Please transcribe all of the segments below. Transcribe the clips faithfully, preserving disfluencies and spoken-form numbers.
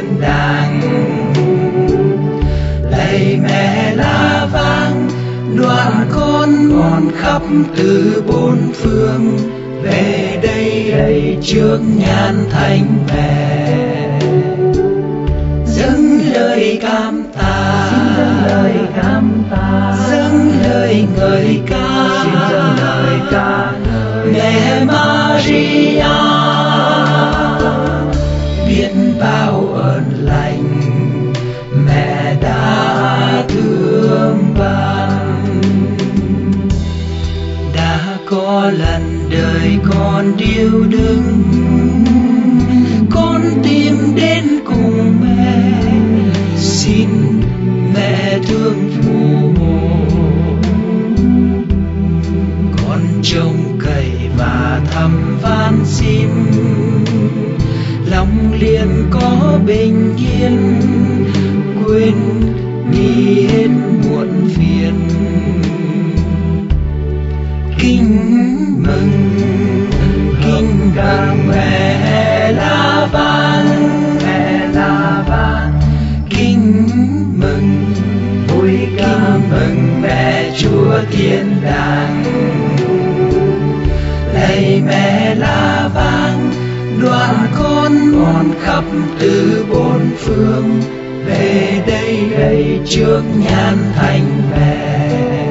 thiên đàng. Lạy mẹ La Vang, đoàn con mòn khắp từ bốn phương, về đây đây trước nhan thánh mẹ, dâng lời cảm tạ, xin dâng lời cảm tạ, dâng lời ngợi ca, xin dâng lời ca ngợi mẹ Maria, biết bao ơn lành mẹ đã thương ban. Đã có lần đời con điêu đứng, con tìm đến cùng mẹ, xin mẹ thương phù hộ. Con trông cậy và thầm van xin, lòng liền có bình yên, quên đi hết muộn phiền. Kính mừng, kính mừng mẹ La Vang, mẹ La Vang, kính mừng, vui ca kính mừng mẹ Chúa thiên đàng. Lạy mẹ La Vang, đoàn con mòn khắp từ bốn phương, về đây đây trước nhan thánh mẹ,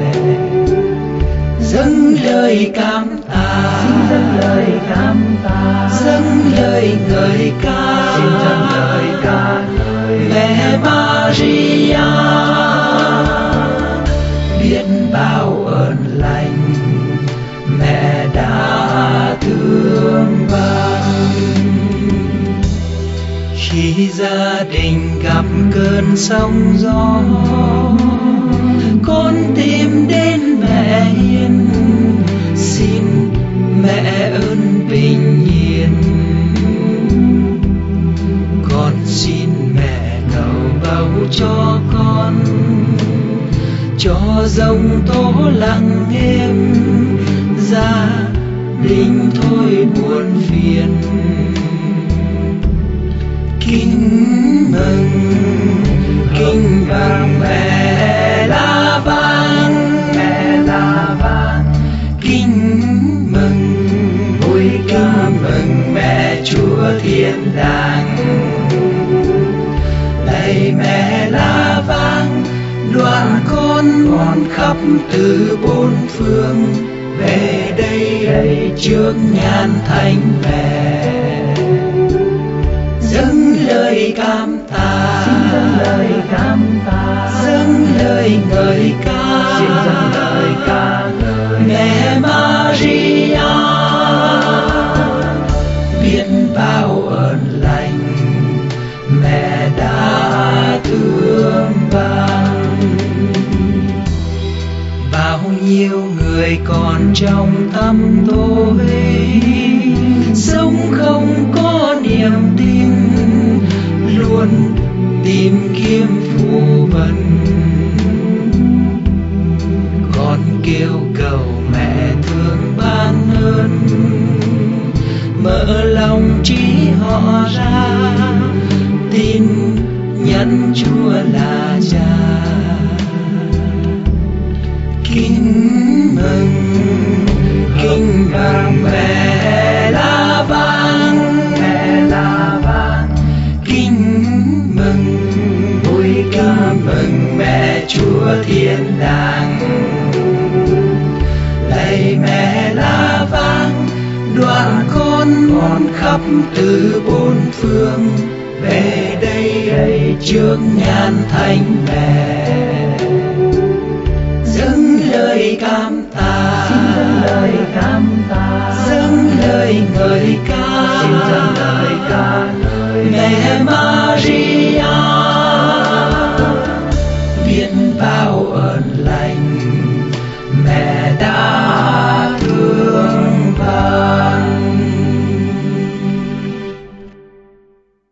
dâng lời cảm tạ, xin dâng lời cảm tạ, dâng lời ngợi ca, xin dâng lời ca ngợi mẹ Maria, biết bao ơn lành mẹ đã thương ban. Khi gia đình gặp cơn sóng gió, con tìm đến mẹ hiền, xin mẹ ơn bình yên. Con xin mẹ cầu bầu cho con, cho giông tố lặng êm, gia đình thôi buồn phiền. Kính mừng, kính mừng mẹ La Vang, mẹ La Vang, kính mừng, vui ca kính mừng mẹ Chúa thiên đàng. Lạy mẹ La Vang, đoàn con mòn khắp từ bốn phương, về đây đây trước nhan thánh mẹ, dâng lời cảm tạ, xin dâng lời cảm tạ, dâng lời ngợi ca, xin dâng lời ca ngợi mẹ Maria, biết bao ơn lành mẹ đã thương ban. Bao nhiêu người còn trong tăm tối, sống không có niềm tin, luôn tìm kiếm phù vân. Con kêu cầu mẹ thương ban ơn, mở lòng trí họ ra, tin nhận Chúa là Cha. Kính mừng, kính mừng mẹ La Vang, mẹ La Vang, kính mừng, vui ca mừng mẹ Chúa thiên đàng. Lạy mẹ La Vang, đoàn con mòn khắp từ bốn phương, về đây đây trước nhan thánh mẹ, dâng lời cảm tạ, xin dâng lời cảm tạ, dâng lời ngợi ca, xin dâng lời ca ngợi mẹ Maria, biết bao ơn lành